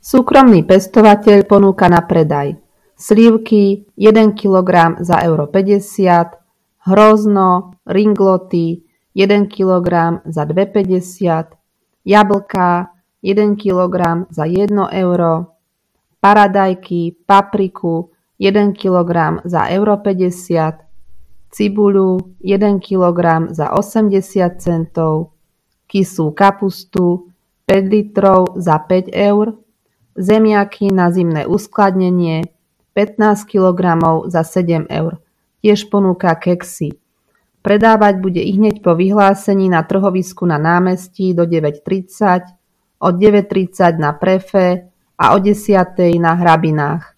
Súkromný pestovateľ ponúka na predaj slivky 1 kg za euro 50, hrozno, ringloty 1 kg za 2,50, jablká 1 kg za 1 euro, paradajky, papriku 1 kg za euro 50, cibuľu 1 kg za 80 centov, kysú kapustu 5 litrov za 5 eur, zemiaky na zimné uskladnenie 15 kg za 7 eur. Tiež ponúka keksy. Predávať bude ihneď po vyhlásení na trhovisku na námestí do 9:30, od 9:30 na Prefe a o 10:00 na Hrabinách.